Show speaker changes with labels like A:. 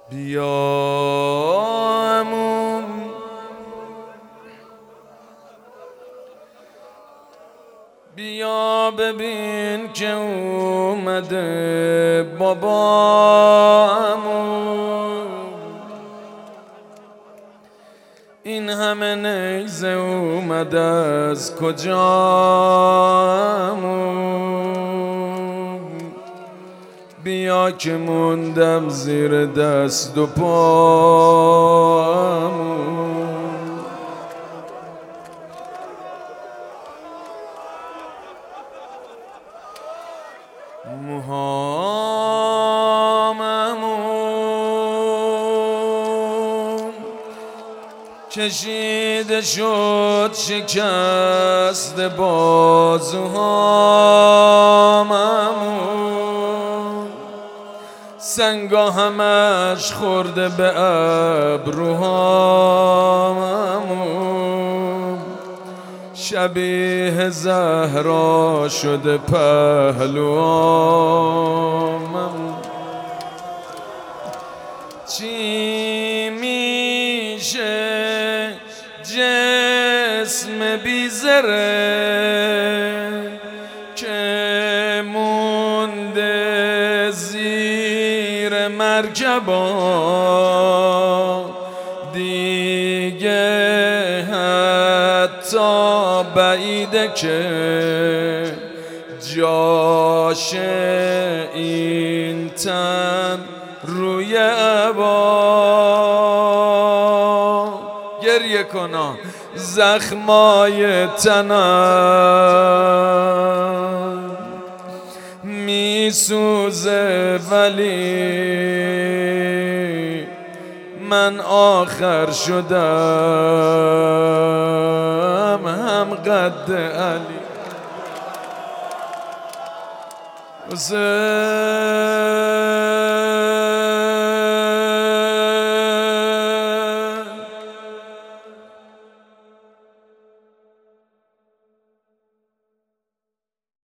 A: بیا عموم بیا ببین که اومده بابا عموم، این همه نیزه اومده از کجا عموم؟ بیا که موندم زیر دست و پا عموم. موهام عموم کشیده شد شکست بازوهام عموم، سنگا همش خورده به ابروهام عموم، شبیه زهرا شده پهلوام عموم. چی میشه جسم بیزره که مونده زیر مرکبا، دیگه حتی بعیده که جاش این تن روی عبا. گریه کنم زخمای تنم میسوزه، ولی من آخر شدم هم قد علی. حسین